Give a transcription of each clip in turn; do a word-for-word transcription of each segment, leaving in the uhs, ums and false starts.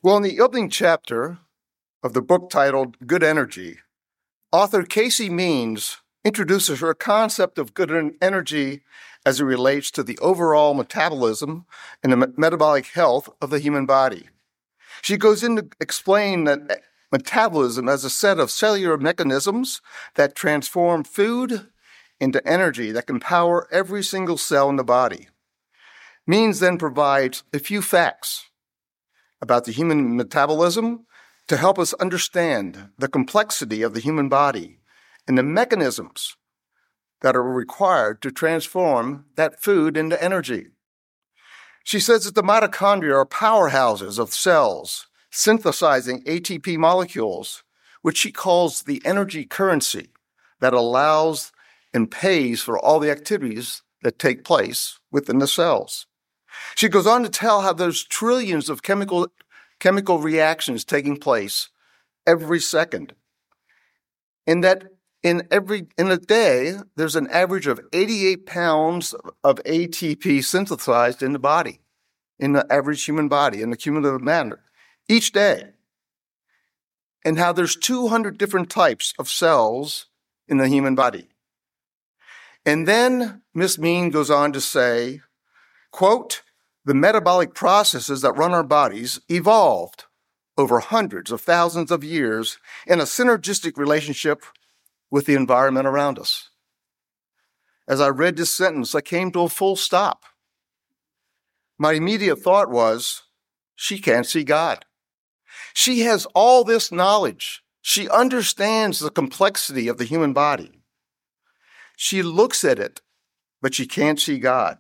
Well, in the opening chapter of the book titled Good Energy, author Casey Means introduces her concept of good energy as it relates to the overall metabolism and the metabolic health of the human body. She goes in to explain that metabolism as a set of cellular mechanisms that transform food into energy that can power every single cell in the body. Means then provides a few facts about the human metabolism to help us understand the complexity of the human body and the mechanisms that are required to transform that food into energy. She says that the mitochondria are powerhouses of cells synthesizing A T P molecules, which she calls the energy currency that allows and pays for all the activities that take place within the cells. She goes on to tell how there's trillions of chemical, chemical reactions taking place every second, and that in every in a day, there's an average of eighty-eight pounds of A T P synthesized in the body, in the average human body, in the cumulative manner, each day. And how there's two hundred different types of cells in the human body. And then Miss Mean goes on to say, quote, the metabolic processes that run our bodies evolved over hundreds of thousands of years in a synergistic relationship with the environment around us. As I read this sentence, I came to a full stop. My immediate thought was, she can't see God. She has all this knowledge. She understands the complexity of the human body. She looks at it, but she can't see God.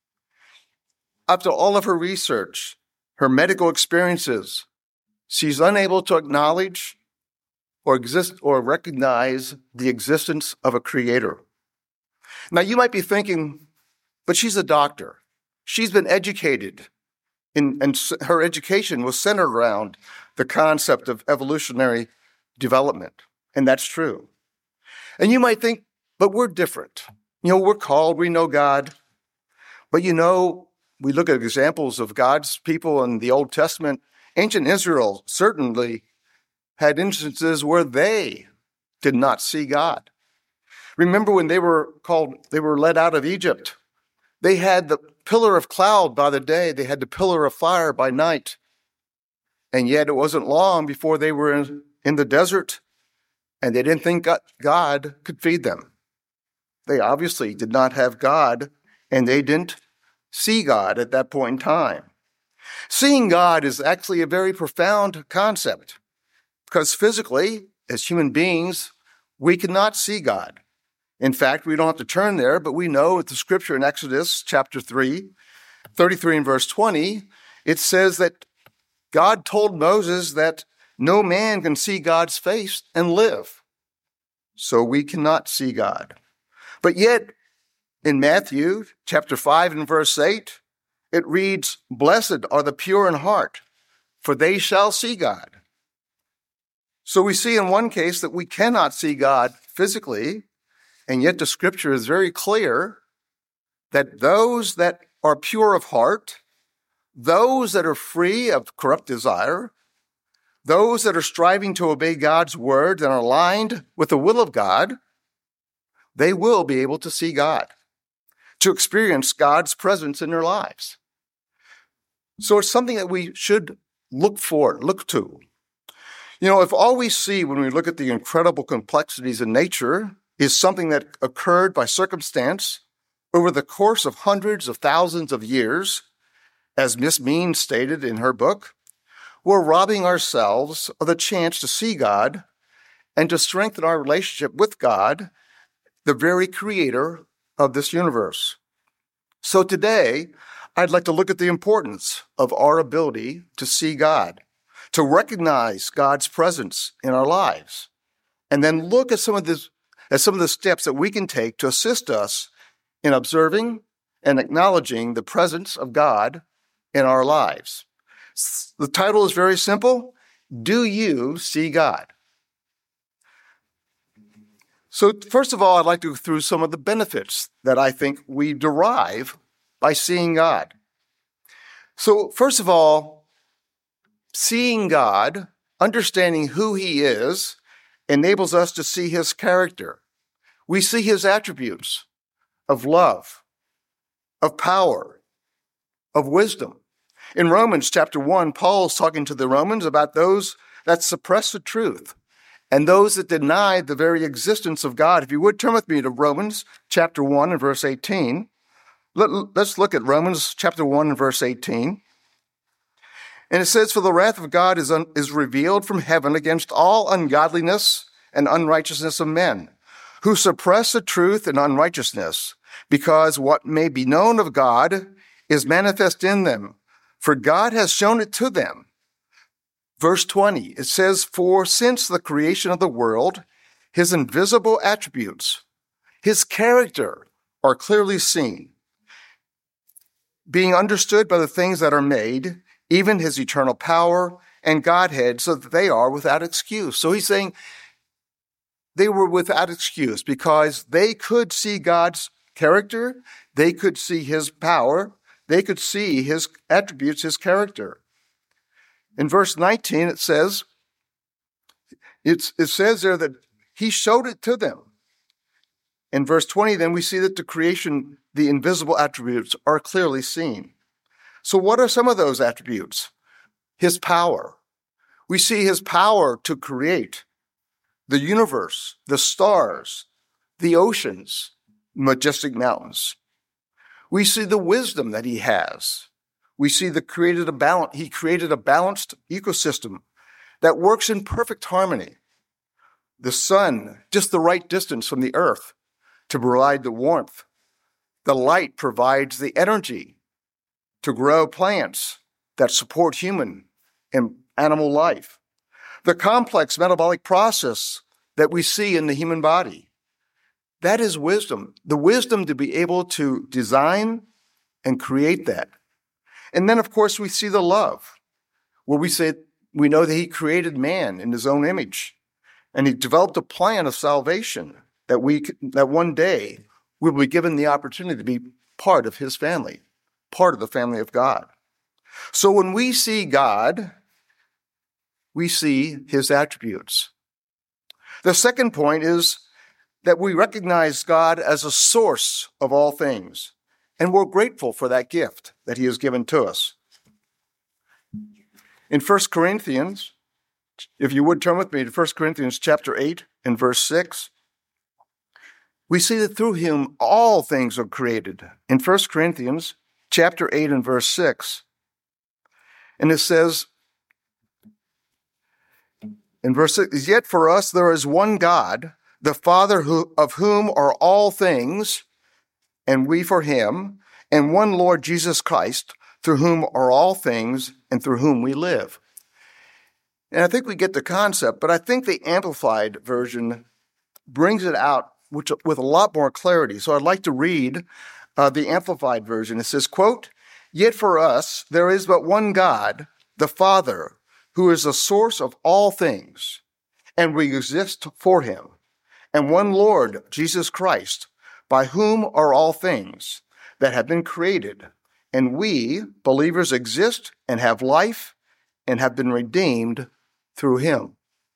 After all of her research, her medical experiences, she's unable to acknowledge or exist or recognize the existence of a creator. Now, you might be thinking, but she's a doctor. She's been educated, in, and her education was centered around the concept of evolutionary development, and that's true. And you might think, but we're different. You know, we're called, we know God, but you know, we look at examples of God's people in the Old Testament. Ancient Israel certainly had instances where they did not see God. Remember when they were called, they were led out of Egypt. They had the pillar of cloud by the day. They had the pillar of fire by night. And yet it wasn't long before they were in, in the desert, and they didn't think God could feed them. They obviously did not have God, and they didn't see God at that point in time. Seeing God is actually a very profound concept because physically, as human beings, we cannot see God. In fact, we don't have to turn there, but we know that the scripture in Exodus chapter three, thirty-three and verse twenty, it says that God told Moses that no man can see God's face and live. So we cannot see God. But yet, in Matthew chapter five and verse eight, it reads, blessed are the pure in heart, for they shall see God. So we see in one case that we cannot see God physically, and yet the scripture is very clear that those that are pure of heart, those that are free of corrupt desire, those that are striving to obey God's word and are aligned with the will of God, they will be able to see God, to experience God's presence in their lives. So it's something that we should look for, look to. You know, if all we see when we look at the incredible complexities in nature is something that occurred by circumstance over the course of hundreds of thousands of years, as Miss Mean stated in her book, we're robbing ourselves of the chance to see God and to strengthen our relationship with God, the very creator of this universe. So today, I'd like to look at the importance of our ability to see God, to recognize God's presence in our lives, and then look at some of this, at some of the steps that we can take to assist us in observing and acknowledging the presence of God in our lives. The title is very simple. Do you see God? So first of all, I'd like to go through some of the benefits that I think we derive by seeing God. So first of all, seeing God, understanding who he is, enables us to see his character. We see his attributes of love, of power, of wisdom. In Romans chapter one, Paul's talking to the Romans about those that suppress the truth and those that deny the very existence of God. If you would turn with me to Romans chapter one and verse eighteen. Let, let's look at Romans chapter one and verse eighteen. And it says, "For the wrath of God is, un, is revealed from heaven against all ungodliness and unrighteousness of men, who suppress the truth and unrighteousness, because what may be known of God is manifest in them, for God has shown it to them." Verse twenty, it says, "For since the creation of the world, his invisible attributes, his character are clearly seen, being understood by the things that are made, even his eternal power and Godhead, so that they are without excuse." So he's saying they were without excuse because they could see God's character, they could see his power, they could see his attributes, his character. In verse nineteen, it says, it's, it says there that he showed it to them. In verse twenty, then we see that the creation, the invisible attributes are clearly seen. So what are some of those attributes? His power. We see his power to create the universe, the stars, the oceans, majestic mountains. We see the wisdom that he has. We see the created a balance. He created a balanced ecosystem that works in perfect harmony. The sun, just the right distance from the earth to provide the warmth. The light provides the energy to grow plants that support human and animal life. The complex metabolic process that we see in the human body. That is wisdom. The wisdom to be able to design and create that. And then, of course, we see the love, where we say we know that he created man in his own image, and he developed a plan of salvation that we that one day we'll be given the opportunity to be part of his family, part of the family of God. So when we see God, we see his attributes. The second point is that we recognize God as a source of all things, and we're grateful for that gift that he has given to us. In First Corinthians, if you would turn with me to First Corinthians chapter eight and verse six, we see that through him all things are created. In First Corinthians chapter eight and verse six, and it says, in verse six, "Yet for us there is one God, the Father who, of whom are all things, and we for him, and one Lord Jesus Christ, through whom are all things, and through whom we live." And I think we get the concept, but I think the Amplified version brings it out which, with a lot more clarity. So I'd like to read uh, the Amplified version. It says, quote, "Yet for us there is but one God, the Father, who is the source of all things, and we exist for him, and one Lord, Jesus Christ, by whom are all things that have been created, and we, believers, exist and have life and have been redeemed through him."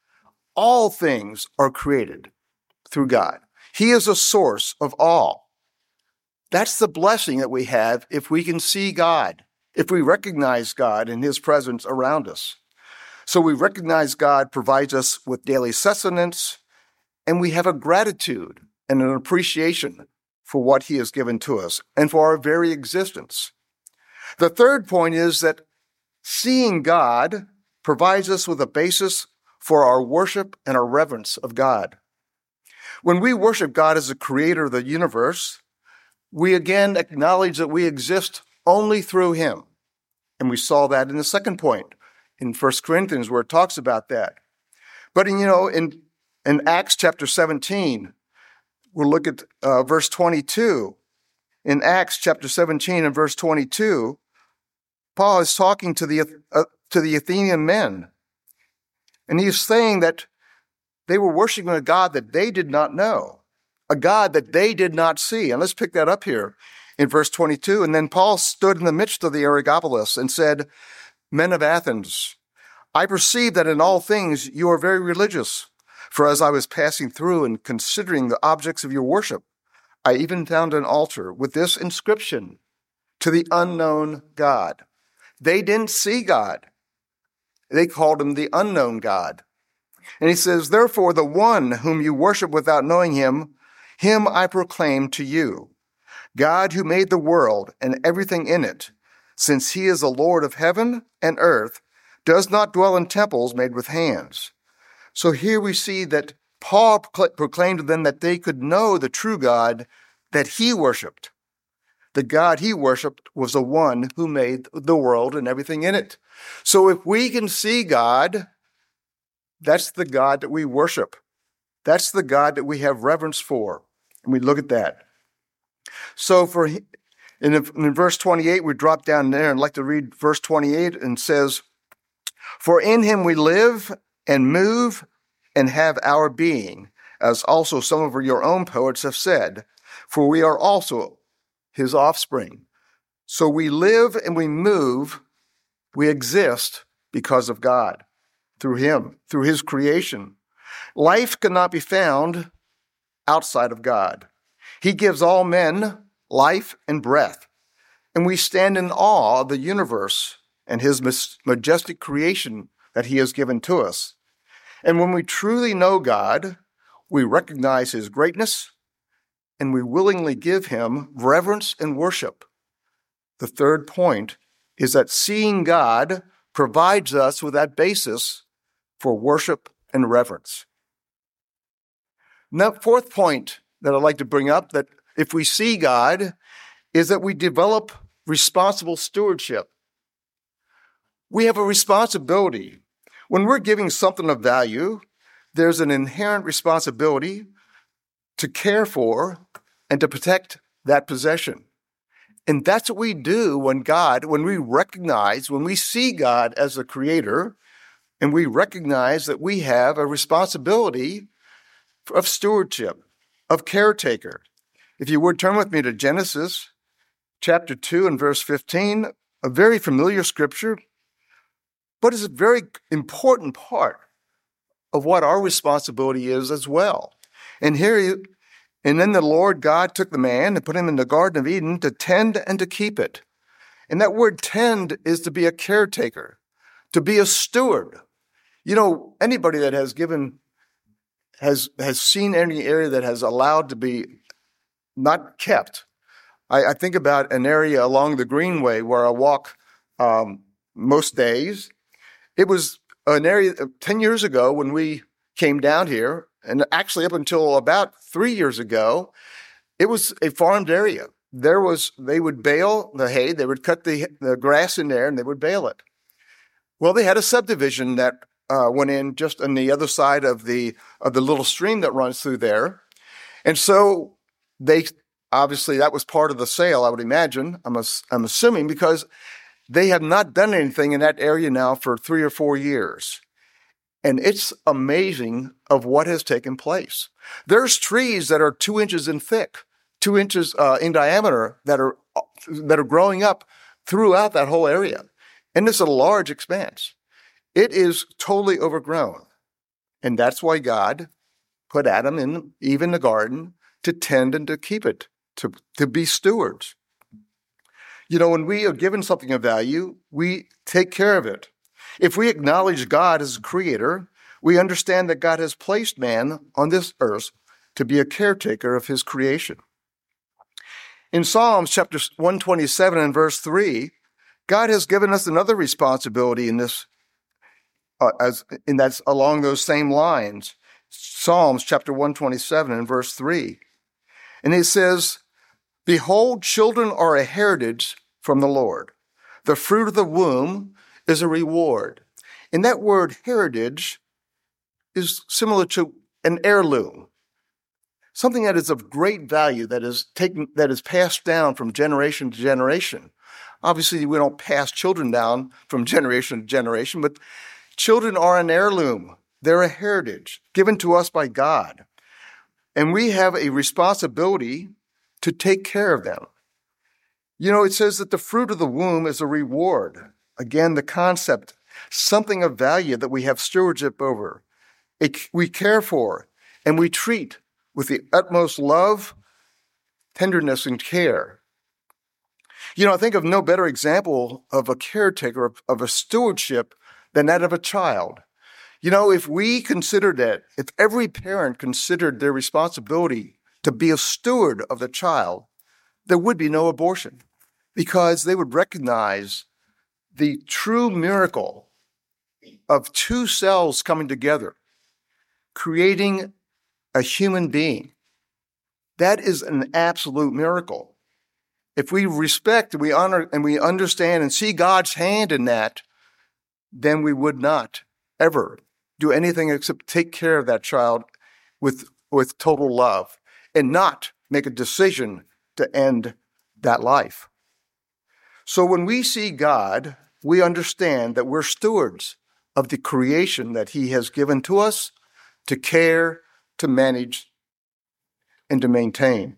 All things are created through God. He is a source of all. That's the blessing that we have if we can see God, if we recognize God and his presence around us. So we recognize God provides us with daily sustenance, and we have a gratitude and an appreciation for what he has given to us and for our very existence. The third point is that seeing God provides us with a basis for our worship and our reverence of God. When we worship God as the creator of the universe, we again acknowledge that we exist only through him. And we saw that in the second point in First Corinthians, where it talks about that. But, in, you know, in, in Acts chapter seventeen, we'll look at uh, verse twenty-two. In Acts chapter seventeen and verse twenty-two, Paul is talking to the, uh, to the Athenian men. And he's saying that they were worshiping a God that they did not know, a God that they did not see. And let's pick that up here in verse twenty-two. "And then Paul stood in the midst of the Areopagus and said, 'Men of Athens, I perceive that in all things you are very religious. For as I was passing through and considering the objects of your worship, I even found an altar with this inscription, to the unknown God. They didn't see God. They called him the unknown God. And he says, therefore, the one whom you worship without knowing him, him I proclaim to you. God who made the world and everything in it, since he is the Lord of heaven and earth, does not dwell in temples made with hands. So here we see that Paul proclaimed to them that they could know the true God that he worshiped. The God he worshiped was the one who made the world and everything in it. So if we can see God, that's the God that we worship. That's the God that we have reverence for. And we look at that. So for in, in verse twenty-eight, we drop down there and I'd like to read verse twenty-eight, and says, for in him we live and move and have our being, as also some of your own poets have said, for we are also his offspring. So we live and we move, we exist because of God, through him, through his creation. Life cannot be found outside of God. He gives all men life and breath, and we stand in awe of the universe and his majestic creation that he has given to us. And when we truly know God, we recognize his greatness, and we willingly give him reverence and worship. The third point is that seeing God provides us with that basis for worship and reverence. Now, fourth point that I'd like to bring up, that if we see God, is that we develop responsible stewardship. We have a responsibility. When we're giving something of value, there's an inherent responsibility to care for and to protect that possession. And that's what we do when God, when we recognize, when we see God as a creator, and we recognize that we have a responsibility of stewardship, of caretaker. If you would turn with me to Genesis chapter two and verse fifteen, a very familiar scripture, but it's a very important part of what our responsibility is as well. And here, you, and then the Lord God took the man and put him in the Garden of Eden to tend and to keep it. And that word tend is to be a caretaker, to be a steward. You know, anybody that has given, has, has seen any area that has allowed to be not kept. I, I think about an area along the Greenway where I walk um, most days. It was an area ten years ago when we came down here, and actually up until about three years ago, it was a farmed area. There was, they would bale the hay, they would cut the, the grass in there, and they would bale it. Well, they had a subdivision that uh, went in just on the other side of the of the little stream that runs through there. And so they, obviously that was part of the sale, I would imagine, I'm, I'm assuming, because they have not done anything in that area now for three or four years. And it's amazing of what has taken place. There's trees that are two inches in thick, two inches uh, in diameter that are that are growing up throughout that whole area. And it's a large expanse. It is totally overgrown. And that's why God put Adam in Eve in the garden to tend and to keep it, to, to be stewards. You know, when we are given something of value, we take care of it. If we acknowledge God as a creator, we understand that God has placed man on this earth to be a caretaker of his creation. In Psalms chapter one twenty-seven and verse three, God has given us another responsibility in this, uh, as in that's along those same lines. Psalms chapter one twenty-seven and verse three. And it says, behold, children are a heritage from the Lord. The fruit of the womb is a reward. And that word heritage is similar to an heirloom, something that is of great value, that is taken, that is passed down from generation to generation. Obviously, we don't pass children down from generation to generation, but children are an heirloom. They're a heritage given to us by God. And we have a responsibility to take care of them. You know, it says that the fruit of the womb is a reward. Again, the concept something of value that we have stewardship over, it, we care for, and we treat with the utmost love, tenderness, and care. You know, I think of no better example of a caretaker, of, of a stewardship, than that of a child. You know, if we considered that, if every parent considered their responsibility to be a steward of the child, there would be no abortion, because they would recognize the true miracle of two cells coming together, creating a human being. That is an absolute miracle. If we respect and we honor and we understand and see God's hand in that, then we would not ever do anything except take care of that child with, with total love and not make a decision to end that life. So when we see God, we understand that we're stewards of the creation that he has given to us to care, to manage, and to maintain.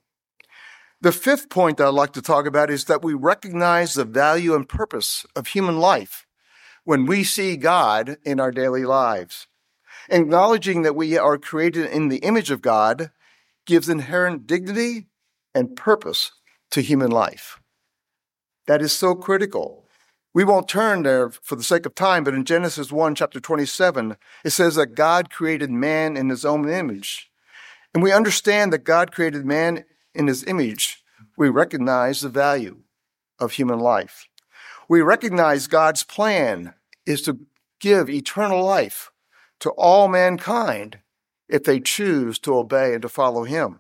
The fifth point that I'd like to talk about is that we recognize the value and purpose of human life when we see God in our daily lives. Acknowledging that we are created in the image of God gives inherent dignity and purpose to human life. That is so critical. We won't turn there for the sake of time, but in Genesis one, chapter twenty-seven, it says that God created man in his own image. And we understand that God created man in his image. We recognize the value of human life. We recognize God's plan is to give eternal life to all mankind if they choose to obey and to follow him.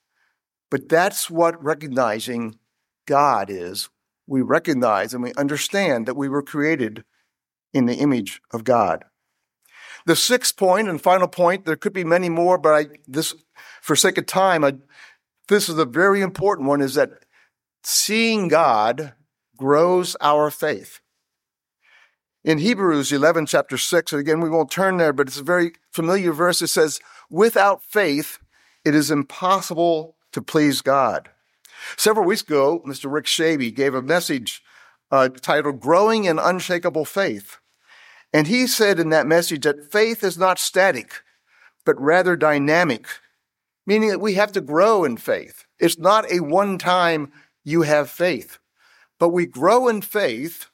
But that's what recognizing God is. We recognize and we understand that we were created in the image of God. The sixth point and final point, there could be many more, but I, this, for sake of time, I, this is a very important one, is that seeing God grows our faith. In Hebrews eleven, chapter six, and again, we won't turn there, but it's a very familiar verse. It says, without faith, it is impossible to please God. Several weeks ago, Mister Rick Shaby gave a message uh, titled Growing in Unshakable Faith. And he said in that message that faith is not static, but rather dynamic, meaning that we have to grow in faith. It's not a one-time you have faith, but we grow in faith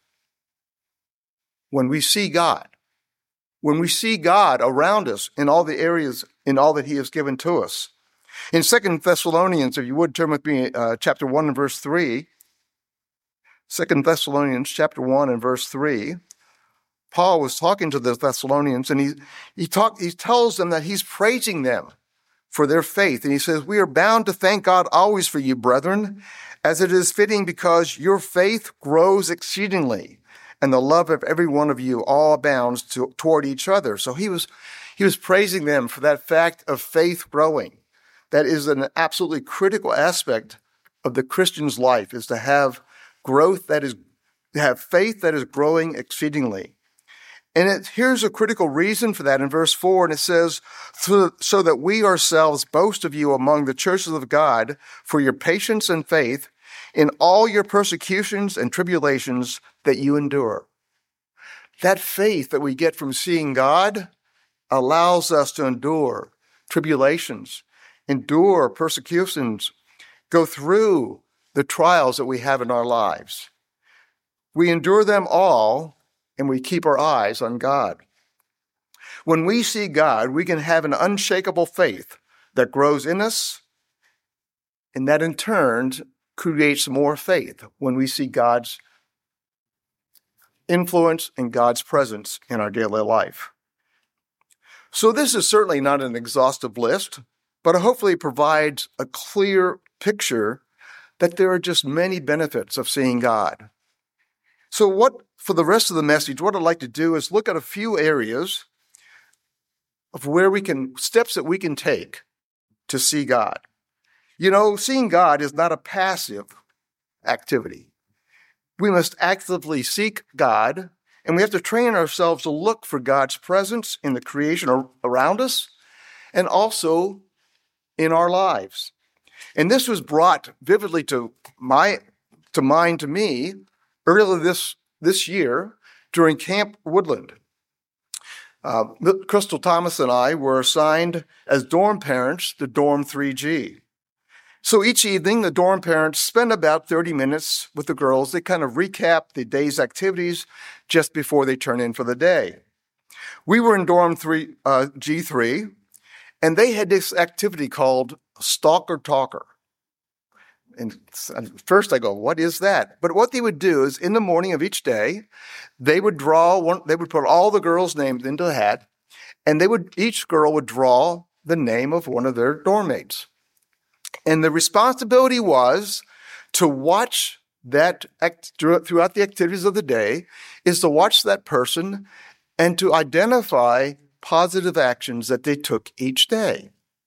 when we see God, when we see God around us in all the areas, in all that he has given to us. In Second Thessalonians, if you would turn with me, uh, chapter one and verse three, Second Thessalonians chapter one and verse three, Paul was talking to the Thessalonians, and he he talk, he tells them that he's praising them for their faith. And he says, we are bound to thank God always for you, brethren, as it is fitting, because your faith grows exceedingly, and the love of every one of you all abounds to, toward each other. So he was he was praising them for that fact of faith growing. That is an absolutely critical aspect of the Christian's life, is to have growth that is, to have faith that is growing exceedingly. And it, here's a critical reason for that in verse four, and it says, so, so that we ourselves boast of you among the churches of God for your patience and faith in all your persecutions and tribulations that you endure. That faith that we get from seeing God allows us to endure tribulations, endure persecutions, go through the trials that we have in our lives. We endure them all, and we keep our eyes on God. When we see God, we can have an unshakable faith that grows in us, and that in turn creates more faith when we see God's influence and God's presence in our daily life. So this is certainly not an exhaustive list, but hopefully it provides a clear picture that there are just many benefits of seeing God. So what, for the rest of the message, what I'd like to do is look at a few areas of where we can, steps that we can take to see God. You know, seeing God is not a passive activity. We must actively seek God, and we have to train ourselves to look for God's presence in the creation around us and also in our lives. And this was brought vividly to my to mind to me earlier this, this year during Camp Woodland. Uh, Crystal Thomas and I were assigned as dorm parents to dorm three G. So each evening, the dorm parents spend about thirty minutes with the girls. They kind of recap the day's activities just before they turn in for the day. We were in dorm three, uh, G three, and they had this activity called Stalker Talker. And at first I go, what is that? But what they would do is in the morning of each day, they would draw one, they would put all the girls' names into a hat, and they would, each girl would draw the name of one of their dorm mates. And the responsibility was to watch that act, throughout the activities of the day, is to watch that person and to identify positive actions that they took each day.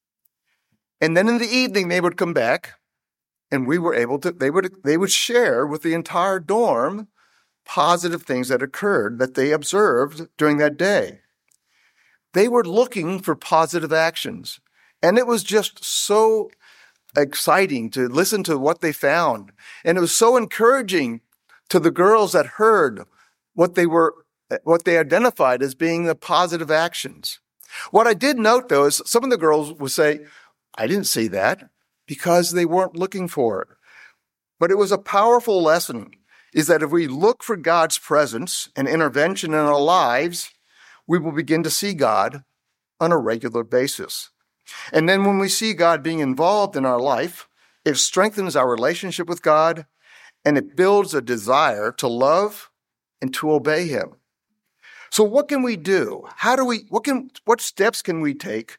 And then in the evening, they would come back, and we were able to, they would, they would share with the entire dorm positive things that occurred that they observed during that day. They were looking for positive actions. And it was just so exciting to listen to what they found. And it was so encouraging to the girls that heard what they were, what they identified as being the positive actions. What I did note, though, is some of the girls would say, I didn't see that, because they weren't looking for it. But it was a powerful lesson, is that if we look for God's presence and intervention in our lives, we will begin to see God on a regular basis. And then when we see God being involved in our life, it strengthens our relationship with God, and it builds a desire to love and to obey Him. So what can we do? How do we, what can, what steps can we take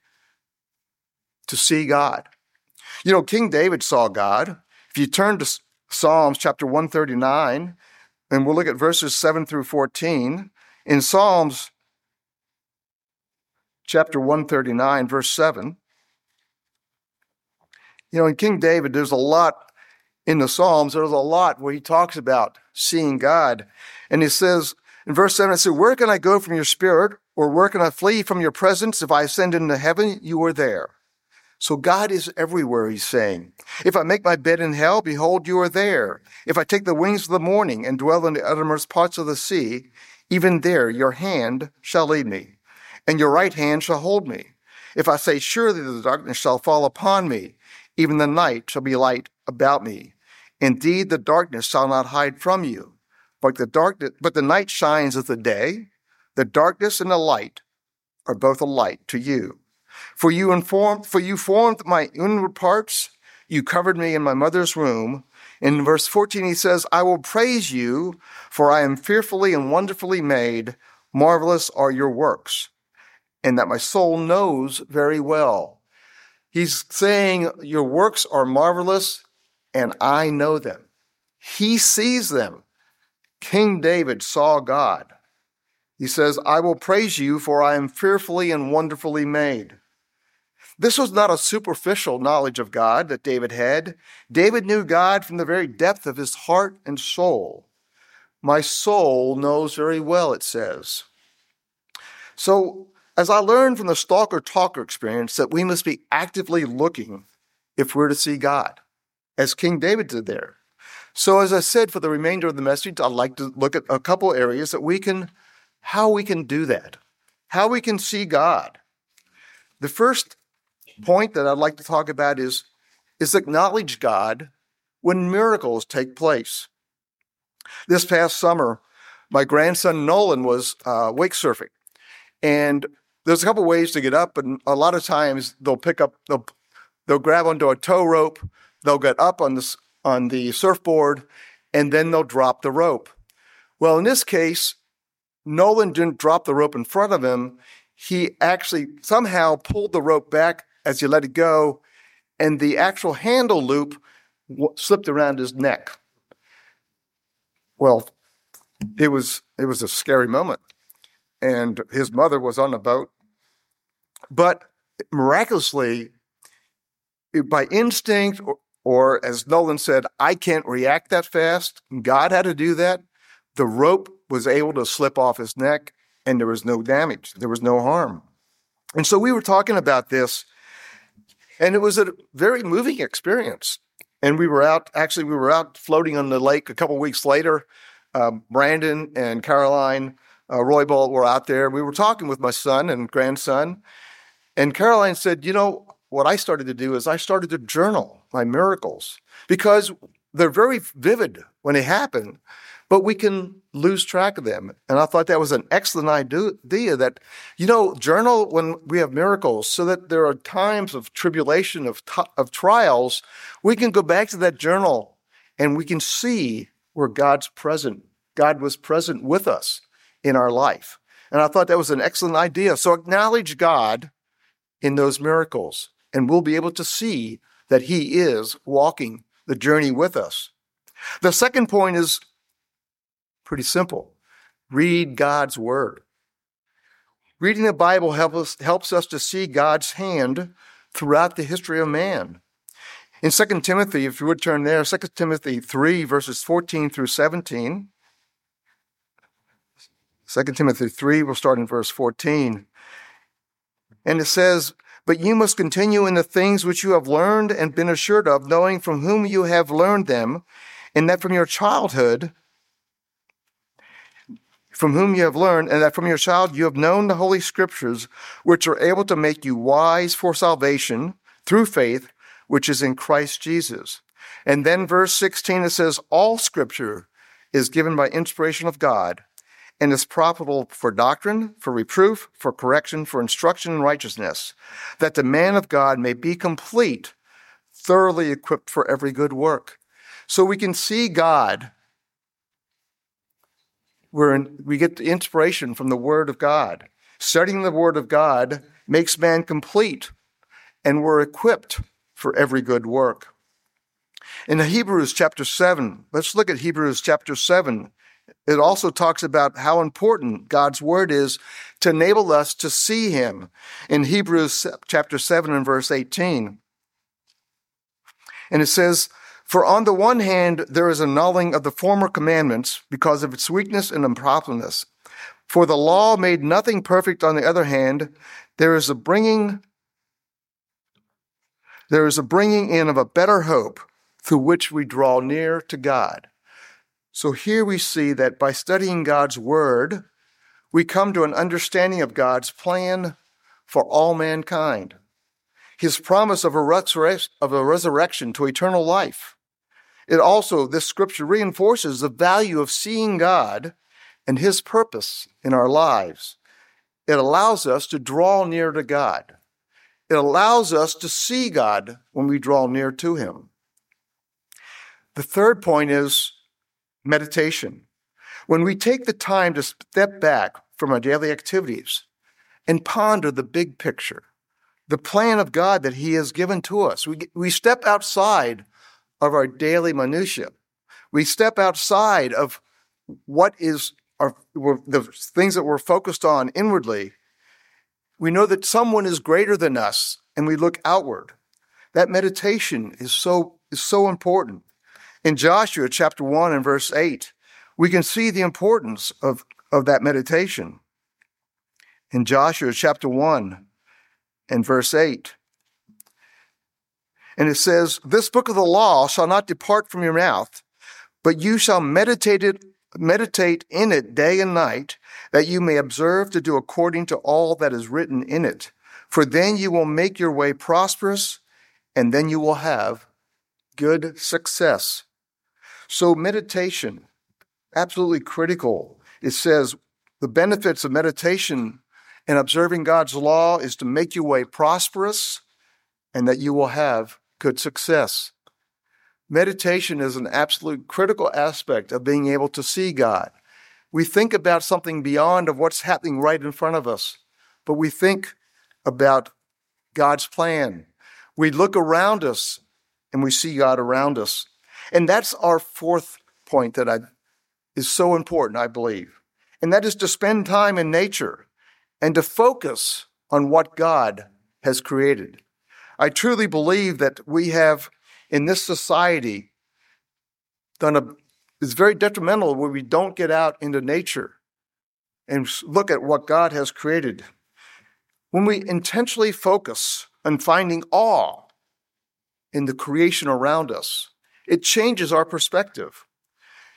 to see God? You know, King David saw God. If you turn to Psalms chapter one thirty-nine, and we'll look at verses seven through fourteen, in Psalms chapter one thirty-nine, verse seven, you know, in King David, there's a lot in the Psalms, there's a lot where he talks about seeing God. And he says, in verse seven, it says, where can I go from your spirit, or where can I flee from your presence? If I ascend into heaven, you are there. So God is everywhere, he's saying. If I make my bed in hell, behold, you are there. If I take the wings of the morning and dwell in the uttermost parts of the sea, even there your hand shall lead me, and your right hand shall hold me. If I say, surely the darkness shall fall upon me, even the night shall be light about me. Indeed, the darkness shall not hide from you, but the darkness, but the night shines as the day. The darkness and the light are both a light to you. For you informed, for you formed my inward parts. You covered me in my mother's womb. In verse fourteen, he says, I will praise you, for I am fearfully and wonderfully made. Marvelous are your works, and that my soul knows very well. He's saying your works are marvelous, and I know them. He sees them. King David saw God. He says, I will praise you, for I am fearfully and wonderfully made. This was not a superficial knowledge of God that David had. David knew God from the very depth of his heart and soul. My soul knows very well, it says. So, as I learned from the Stalker Talker experience, that we must be actively looking if we're to see God, as King David did there. So, as I said, for the remainder of the message, I'd like to look at a couple areas that we can, how we can do that, how we can see God. The first point that I'd like to talk about is, is acknowledge God when miracles take place. This past summer, my grandson Nolan was uh, wake surfing, and there's a couple ways to get up, and a lot of times they'll pick up, they'll, they'll grab onto a tow rope, they'll get up on the, on the surfboard, and then they'll drop the rope. Well, in this case, Nolan didn't drop the rope in front of him. He actually somehow pulled the rope back as he let it go, and the actual handle loop w- slipped around his neck. Well, it was it was a scary moment, and his mother was on the boat. But miraculously, by instinct, or, or as Nolan said, I can't react that fast. God had to do that. The rope was able to slip off his neck, and there was no damage. There was no harm. And so we were talking about this, and it was a very moving experience. And we were out, actually, we were out floating on the lake a couple weeks later, um, Brandon and Caroline uh, Roybal were out there. We were talking with my son and grandson, and Caroline said, you know, what I started to do is I started to journal my miracles because they're very vivid when they happen, but we can lose track of them. And I thought that was an excellent idea that, you know, journal when we have miracles so that there are times of tribulation, of, t- of trials, we can go back to that journal and we can see where God's present. God was present with us in our life. And I thought that was an excellent idea. So acknowledge God in those miracles, and we'll be able to see that he is walking the journey with us. The second point is pretty simple. Read God's word. Reading the Bible help us, helps us to see God's hand throughout the history of man. In Second Timothy, if you would turn there, Second Timothy three, verses fourteen through seventeen. Second Timothy three, we'll start in verse fourteen. And it says, "But you must continue in the things which you have learned and been assured of, knowing from whom you have learned them, and that from your childhood, from whom you have learned, and that from your child you have known the Holy Scriptures, which are able to make you wise for salvation through faith, which is in Christ Jesus." And then verse sixteen, it says, "All Scripture is given by inspiration of God, and is profitable for doctrine, for reproof, for correction, for instruction in righteousness, that the man of God may be complete, thoroughly equipped for every good work." So we can see God. We're in, we get the inspiration from the Word of God. Studying the Word of God makes man complete, and we're equipped for every good work. In Hebrews chapter seven, let's look at Hebrews chapter seven. It also talks about how important God's word is to enable us to see him. In Hebrews chapter seven and verse eighteen. And it says, "For on the one hand, there is annulling of the former commandments because of its weakness and improperness. For the law made nothing perfect. On the other hand, there is a bringing, there is a bringing in of a better hope through which we draw near to God." So here we see that by studying God's word, we come to an understanding of God's plan for all mankind, his promise of a, resur- of a resurrection to eternal life. It also, this scripture reinforces the value of seeing God and his purpose in our lives. It allows us to draw near to God. It allows us to see God when we draw near to him. The third point is meditation. When we take the time to step back from our daily activities and ponder the big picture, the plan of God that he has given to us, we, we step outside of our daily minutiae. We step outside of what is our, the things that we're focused on inwardly. We know that someone is greater than us, and we look outward. That meditation is so, is so important. In Joshua chapter one and verse eight, we can see the importance of, of that meditation. In Joshua chapter one and verse eight, and it says, "This book of the law shall not depart from your mouth, but you shall meditate it, meditate in it day and night, that you may observe to do according to all that is written in it. For then you will make your way prosperous, and then you will have good success." So meditation, absolutely critical. It says the benefits of meditation and observing God's law is to make your way prosperous and that you will have good success. Meditation is an absolute critical aspect of being able to see God. We think about something beyond of what's happening right in front of us, but we think about God's plan. We look around us and we see God around us. And that's our fourth point that I, is so important, I believe. And that is to spend time in nature and to focus on what God has created. I truly believe that we have, in this society, done a, it's very detrimental when we don't get out into nature and look at what God has created. When we intentionally focus on finding awe in the creation around us, it changes our perspective.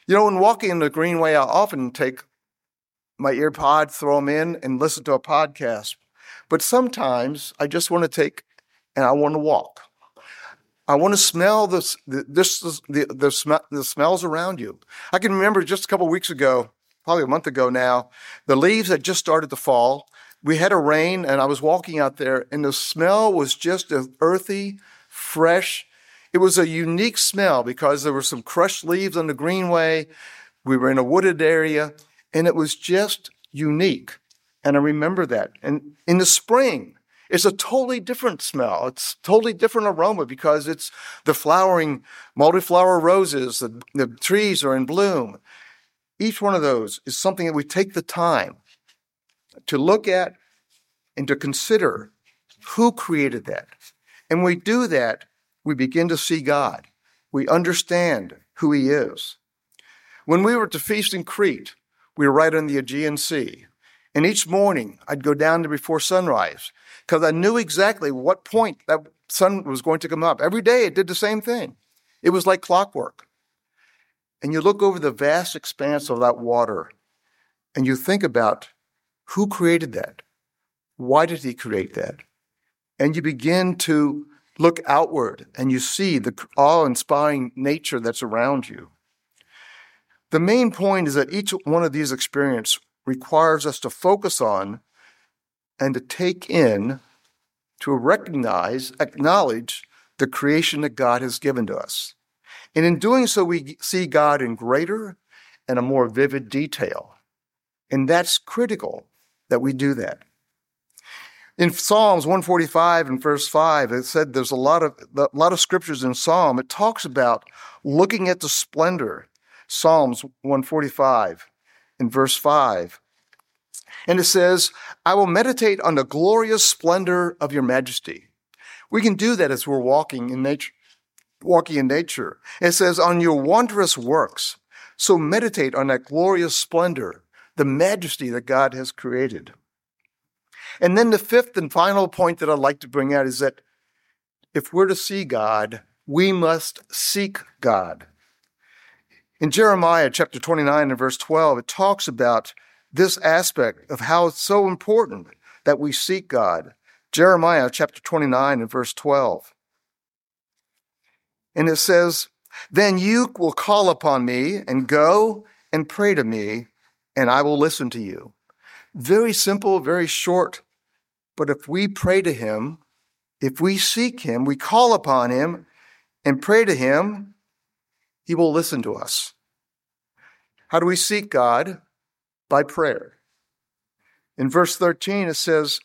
You know, when walking in the Greenway, I often take my ear pod, throw them in, and listen to a podcast. But sometimes I just want to take and I want to walk. I want to smell this, the, this, the, the, sm- the smells around you. I can remember just a couple of weeks ago, probably a month ago now, the leaves had just started to fall. We had a rain, and I was walking out there, and the smell was just earthy, fresh. It was a unique smell because there were some crushed leaves on the Greenway. We were in a wooded area, and it was just unique. And I remember that. And in the spring, it's a totally different smell. It's totally different aroma because it's the flowering multi-flower roses. The, the trees are in bloom. Each one of those is something that we take the time to look at and to consider who created that. And when we do that, we begin to see God. We understand who he is. When we were to feast in Crete, we were right on the Aegean Sea. And each morning, I'd go down there before sunrise because I knew exactly what point that sun was going to come up. Every day, it did the same thing. It was like clockwork. And you look over the vast expanse of that water, and you think about who created that? Why did he create that? And you begin to look outward, and you see the awe-inspiring nature that's around you. The main point is that each one of these experiences requires us to focus on and to take in, to recognize, acknowledge the creation that God has given to us. And in doing so, we see God in greater and a more vivid detail. And that's critical that we do that. In Psalms one forty-five and verse five, it said there's a lot of a lot of scriptures in Psalm. It talks about looking at the splendor. Psalms one forty-five in verse five. And it says, I will meditate on the glorious splendor of your majesty. We can do that as we're walking in nature. Walking in nature. It says, on your wondrous works. So meditate on that glorious splendor, the majesty that God has created. And then the fifth and final point that I'd like to bring out is that if we're to see God, we must seek God. In Jeremiah chapter twenty-nine and verse twelve, it talks about this aspect of how it's so important that we seek God. Jeremiah chapter twenty-nine and verse twelve. And it says, then you will call upon me and go and pray to me, and I will listen to you. Very simple, very short. But if we pray to him, if we seek him, we call upon him and pray to him, he will listen to us. How do we seek God? By prayer. In verse thirteen, it says,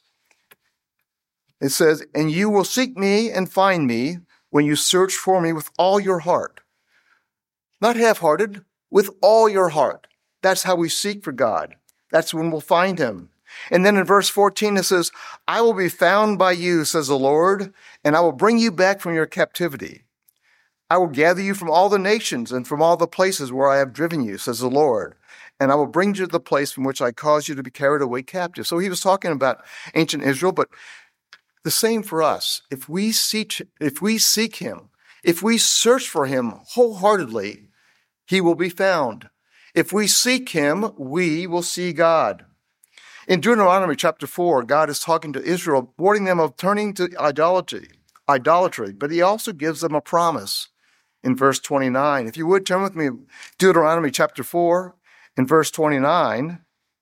it says, and you will seek me and find me when you search for me with all your heart. Not half-hearted, with all your heart. That's how we seek for God. That's when we'll find him. And then in verse fourteen, it says, I will be found by you, says the Lord, and I will bring you back from your captivity. I will gather you from all the nations and from all the places where I have driven you, says the Lord. And I will bring you to the place from which I caused you to be carried away captive. So he was talking about ancient Israel, but the same for us. If we seek, if we seek him, if we search for him wholeheartedly, he will be found. If we seek him, we will see God. In Deuteronomy chapter four, God is talking to Israel, warning them of turning to idolatry, idolatry, but he also gives them a promise in verse twenty-nine. If you would turn with me, Deuteronomy chapter four, in verse twenty-nine,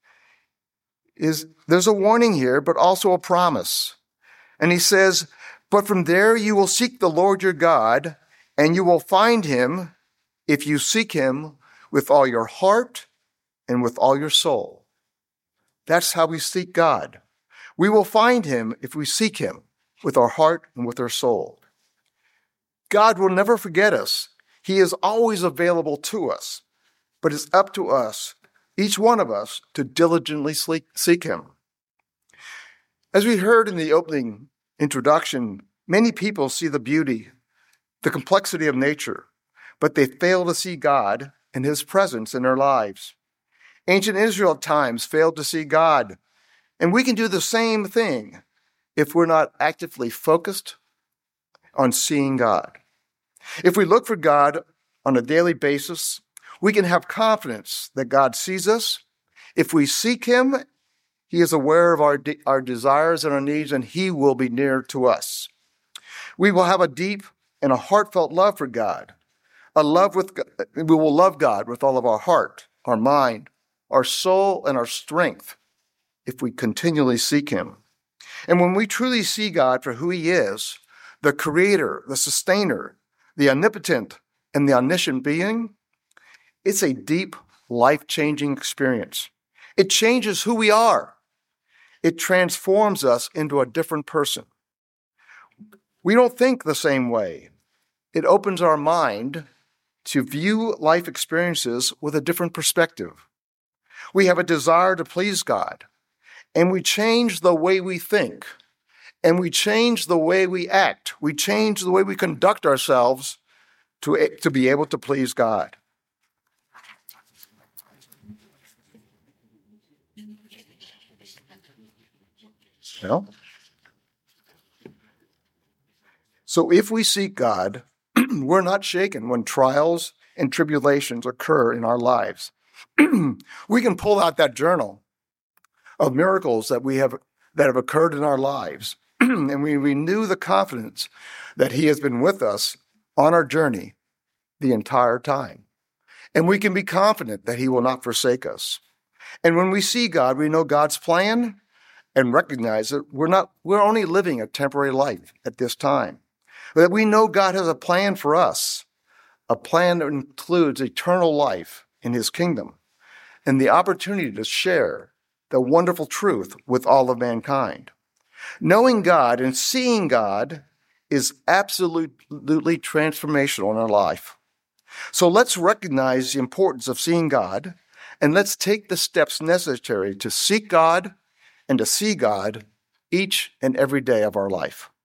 is there's a warning here, but also a promise. And he says, but from there you will seek the Lord your God, and you will find him if you seek him with all your heart and with all your soul. That's how we seek God. We will find him if we seek him with our heart and with our soul. God will never forget us. He is always available to us, but it's up to us, each one of us, to diligently seek him. As we heard in the opening introduction, many people see the beauty, the complexity of nature, but they fail to see God and his presence in their lives. Ancient Israel at times failed to see God, and we can do the same thing if we're not actively focused on seeing God. If we look for God on a daily basis, We can have confidence that God sees us. If we seek him, he is aware of our, de- our desires and our needs, and he will be near to us. We will have a deep and a heartfelt love for God. A love with we will love God with all of our heart, our mind, our soul, and our strength if we continually seek him. And when we truly see God for who he is, the creator, the sustainer, the omnipotent, and the omniscient being, it's a deep, life-changing experience. It changes who we are. It transforms us into a different person. We don't think the same way. It opens our mind to view life experiences with a different perspective. We have a desire to please God, and we change the way we think, and we change the way we act. We change the way we conduct ourselves to, to be able to please God. Well, so if we seek God, we're not shaken when trials and tribulations occur in our lives. We can pull out that journal of miracles that we have that have occurred in our lives, and we renew the confidence that he has been with us on our journey the entire time. And we can be confident that he will not forsake us. And when we see God, we know God's plan and recognize that we're not we're only living a temporary life at this time. But that we know God has a plan for us, a plan that includes eternal life in his kingdom and the opportunity to share the wonderful truth with all of mankind. Knowing God and seeing God is absolutely transformational in our life. So let's recognize the importance of seeing God, and let's take the steps necessary to seek God and to see God each and every day of our life.